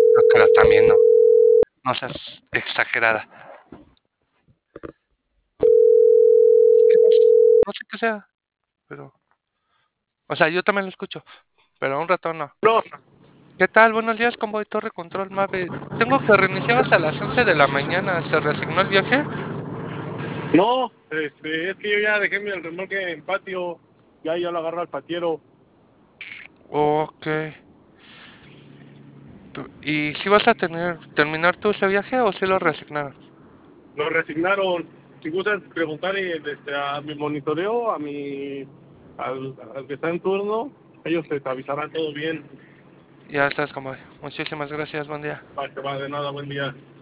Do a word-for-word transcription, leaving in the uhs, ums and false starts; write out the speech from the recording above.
No, pero también no. No seas exagerada. Es que no, no sé qué sea, pero... O sea, yo también lo escucho, pero un rato no. No, ¿Qué tal? Buenos días, Convoy Torre Control Mave. Tengo que reiniciar hasta las once de la mañana. ¿Se reasignó el viaje? no, este, es que yo ya dejé mi el remolque en patio, ya ya lo agarro al patiero. Ok. ¿Y si vas a tener terminar tú ese viaje o si lo reasignaron? Lo resignaron. Si gustas preguntar este, a mi monitoreo, a mi al, al que está en turno, ellos te avisarán todo bien. Ya estás, Convoy. Muchísimas gracias, buen día. Va, que va de nada, buen día.